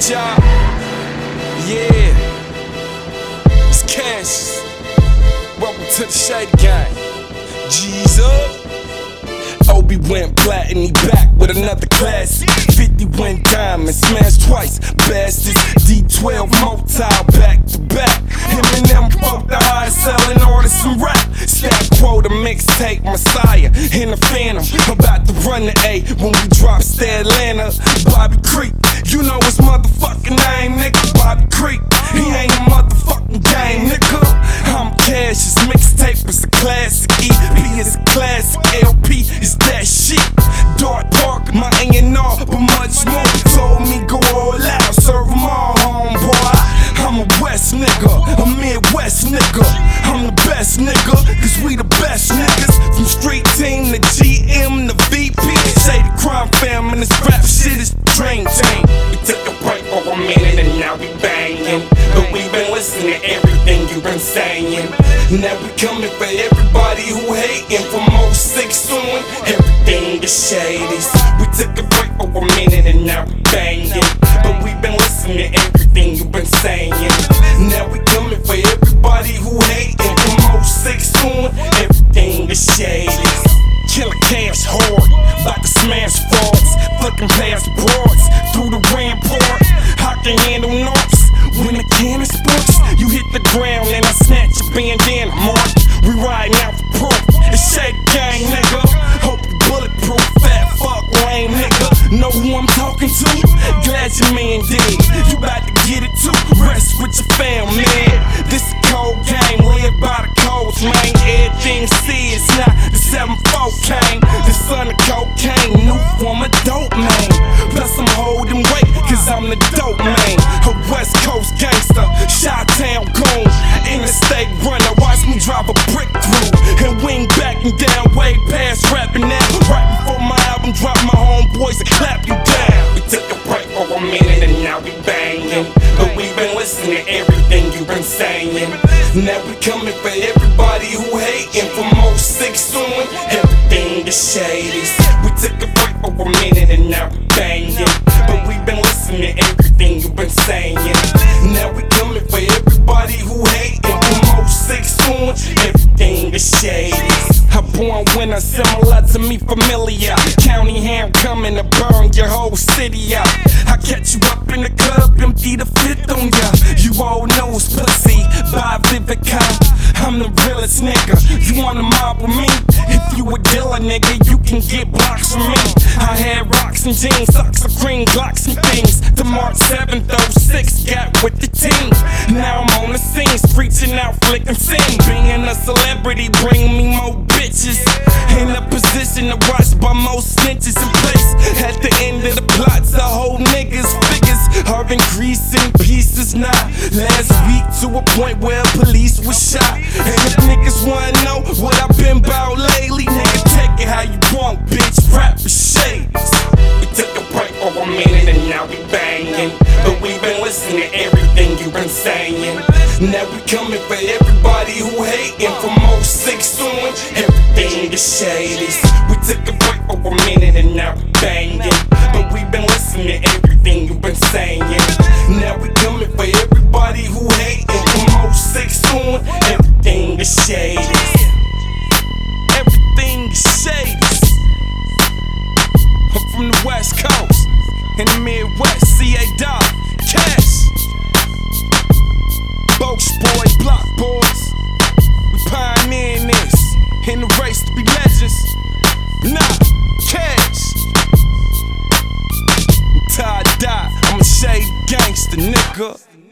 Cash, y'all. Yeah. It's Cash. Welcome to the Shady Gang. G's up. Obi went plat and he back with another classic. 50 went diamond, smashed twice. Bastards, D12 motile back to back. Him and them both the highest selling artists in rap. Stack quota mixtape Messiah in the Phantom. About to run the A when we drop to Atlanta. Bobby Creek, you know his motherfucking name, nigga. Bobby Creek, he ain't a motherfucking game, nigga. I'm Cash, his mixtape is a classic. EP is a classic, LP is that shit. Dart Park, my A&R, but much more. Told me go all out, serve them all, homeboy. I'm a West nigga, a Midwest nigga. I'm the best nigga, cause we the best niggas. From street team to GM to VP. Shady crime fam and this rap shit is dream team. We took a break for a minute and now we banging. But we been listening to everything you been saying. Now we coming for everybody who hating. From 06 on, everything is shady. We took a break for a minute and now we banging. But we been listening to everything you been saying. Now we coming for everybody who hating. From 06 on, everything is shady. Killer Cash hard, about to smash frauds. Flicking past broads through the rampart. I can handle knocks when the cannon sparks. You hit the ground and I snatch your bandana mark. We riding out for proof. It's Shady Gang, nigga. Hope you bulletproof, fat fuck lame nigga. Know who I'm talking to? Glad your man did. You about to get it too. Rest with your fam, man. This a cold game, live by the codes, man. Everything see is not the 7-4 came. The son of cocaine, new form of dope, man. Plus I'm holding weight, cause I'm the dope, man. A West Coast gangster, Chi-Town goon. Interstate runner, watch me drive a brick through. And wing back and down, way past rapping now. Right before my album drop, my homeboys will clap you down. We took a break for a minute and now we banging. But we been listening to everything you been saying. Now we coming for everybody who hating. From 06 on, everything is shady. We took a break for a minute and now we banging. But we been listening to everything you been saying. Now we coming for everybody who hating. From 06 on, everything is shady. A born winner, similar to me, familiar. County hand coming to burn your whole city out. I catch you up in the club, empty the fifth on ya. You all know it's pussy by Vivica. I'm the realest nigga. You wanna mob with me? If you a dealer, nigga, you can get blocks from me. I had rocks and jeans, socks of green, Glocks and things. To March 7th, 06, got with the team. Now I'm on the scene, preaching out, flicking sing. Being a celebrity, bring me more bitches. In a position to watch by most snitches in place. At the end of the plots, the whole niggas figures are increasing pieces now. Last week to a point where police was shot. And if niggas wanna know what I've been about lately, nigga, take it how you want, bitch. Rap for shades. We took a break for a minute and now we banging. But we been listening to everything you been saying. Now we coming for everybody who hating. From 06 on, everything is shady. We took a break for a minute and now we banging. But we been listening to everything you been saying. Now we coming for everybody who hating. From 06 on, everything is shady. Everything is shady. I'm from the West Coast, in the Midwest, CA Dog, Cash. Boats boys, block boys. We pioneering this, in the race to be legends. Nah, Cash. Until I die, I'm a Shady gangster, nigga.